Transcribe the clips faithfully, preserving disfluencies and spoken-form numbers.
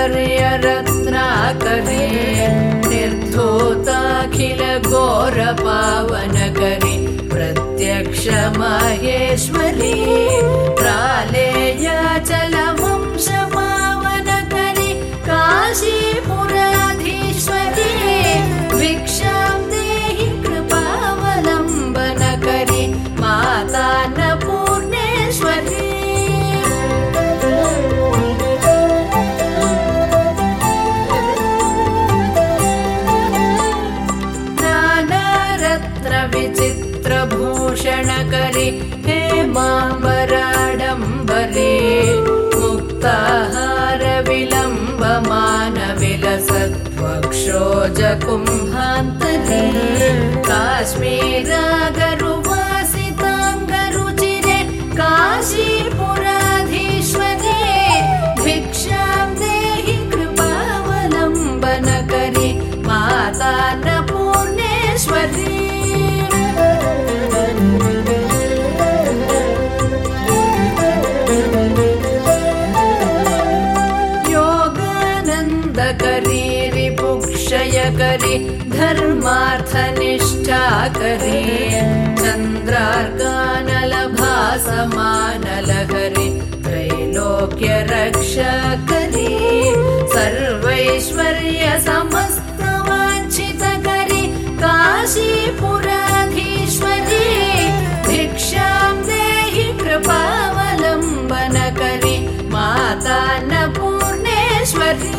सौन्दर्यरत्नाकरी निर्धूताखिल घोरपावनकरी प्रत्यक्ष माहेश्वरी प्रालेयाचलवंशपावनकरी काशीपुराधीश्वरी भिक्षां देहि कृपावलम्बनकरी माता अन्नपूर्णेश्वरी विचित्रभूषणकरी हेमाम्बराडम्बरी मुक्ताहारविलम्बमानविलसत्वक्षोजकुम्भान्तरी काश्मीरागरुवासिताङ्गरुचिरे काशीपुराधीश्वरी भिक्षां देहि कृपावलम्बनकरी माता अन्नपूर्णेश्वरी योगानन्दकरी रिपुक्षयकरी धर्मार्थनिष्ठाकरी चन्द्रार्कानलभासमानलहरी त्रैलोक्यरक्षकरी सर्वैश्वर्य समस्तवाञ्छितकरी काशीपुराधीश्वरी भिक्षां देहि कृपावलम्बनकरी माता अन्नपूर्णेश्वरी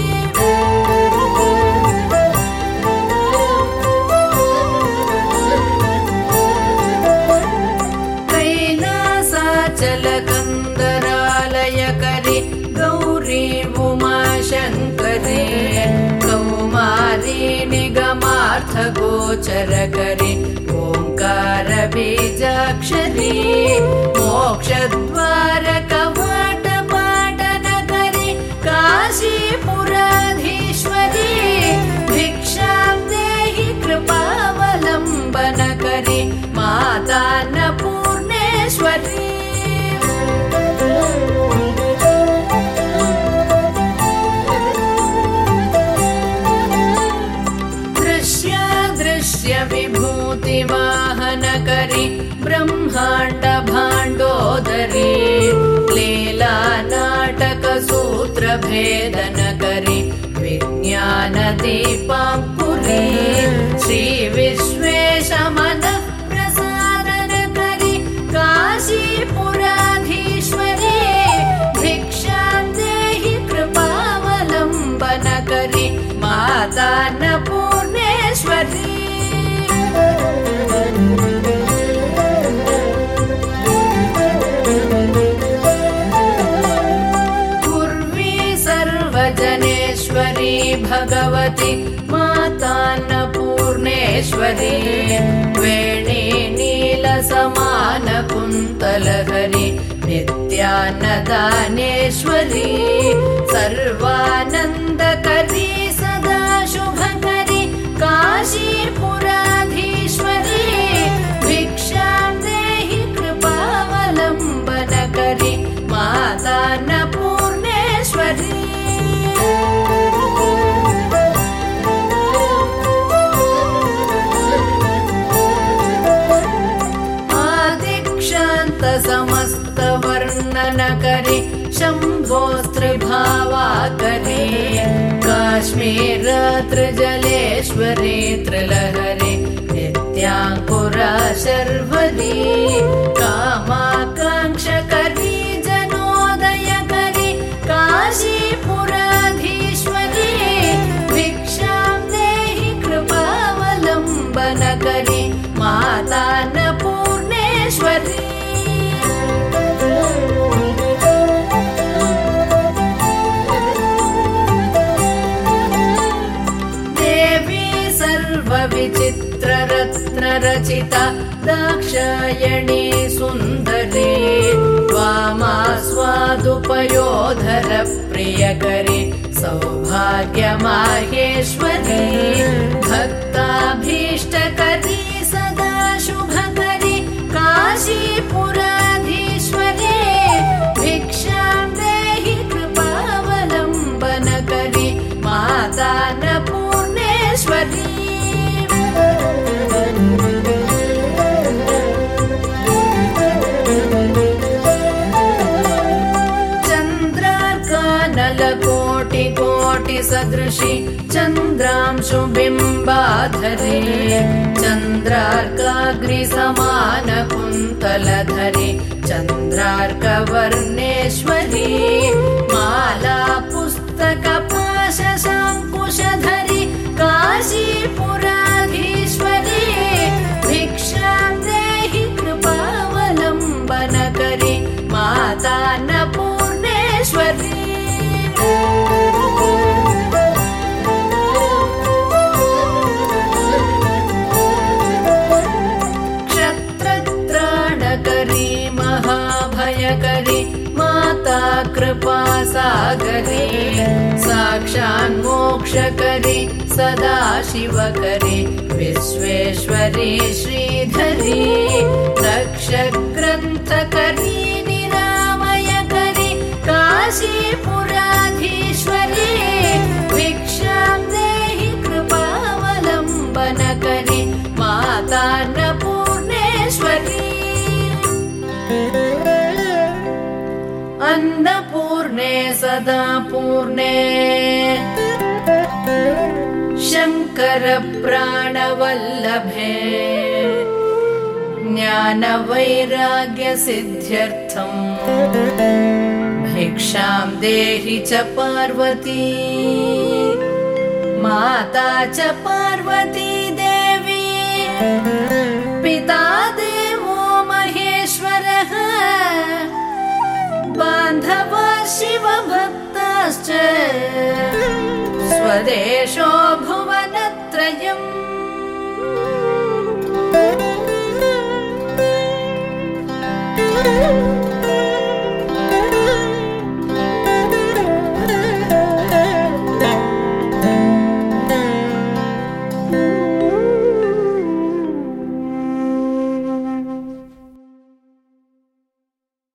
कैलासाचलकन्दरालयकरी गौरी उमाशङ्करी कौमारी निगमार्थगोचरकरी ओङ्कारबीजाक्षरी मोक्षद्वारकवाटपाटनकरी काशीपुराधीश्वरी भिक्षां देहि कृपावलम्बनकरी माता अन्नपूर्णेश्वरी विभूतिवाहनकरी ब्रह्माण्ड भाण्डोदरी लीला नाटकसूत्रभेदनकरी विज्ञानदीपाङ्कुरी श्रीविश्वेशमनः प्रसादनकरी काशीपुराधीश्वरी भिक्षां देहि कृपावलम्बनकरी माता अन्नपूर्णेश्वरी पूर्वी सर्वजनेश्वरी भगवती माता अन्नपूर्णेश्वरी वेणी नीलसमानकुन्तलहरी नित्यान्नदानेश्वरी सर्वानन्दकरी सदा शुभकरी काशीपुराधीश्वरी भिक्षां देहि कृपावलम्बनकरी माता अन्नपूर्णेश्वरी आदिक्षान्तसमस्तवर्णनकरी शम्भोस्त्रिभावाकरी काश्मीरत्रिजलेश्वरी त्रिलहरी नित्याङ्कुरा शर्वरी कामाकाङ्क्षकरी जनोदयकरी काशीपुराधीश्वरी भिक्षां देहि कृपावलम्बनकरी माता अन्नपूर्णेश्वरी विचित्ररत्नरचिता दाक्षायणी सुन्दरी वामास्वादुपयोधरप्रियकरी सौभाग्यमाहेश्वरी भक्ताभीष्टकरी सदा शुभकरी काशीपुराधीश्वरी भिक्षां देहि कृपावलम्बन कोटिकोटिसदृशि चन्द्रांशुबिम्बाधरे चन्द्रार्काग्निसमानकुन्तलधरे चन्द्रार्कवर्णेश्वरी माला पुस्तकपाशशाङ्कुशधरि काशीपुराधीश्वरी भिक्षां देहि कृपावलम्बनकरि माता अन्नपूर्णेश्वरी क्षत्रत्राणकरी महाभयकरी माता कृपासागरी साक्षान्मोक्षकरी सदाशिवकरी विश्वेश्वरी श्रीधरी दक्षग्रन्थकरी निरामयकरी काशीपुराधीश्वरी भिक्षां देहि कृपावलम्बनकरी माता अन्नपूर्णेश्वरी अन्नपूर्णे सदा पूर्णे शङ्करप्राणवल्लभे ज्ञानवैराग्यसिद्ध्यर्थम् भिक्षां देहि च पार्वती माता च पार्वती देवी पिता देवो महेश्वरः बान्धवा शिवभक्ताश्च स्वदेशो भुवनत्रयम्।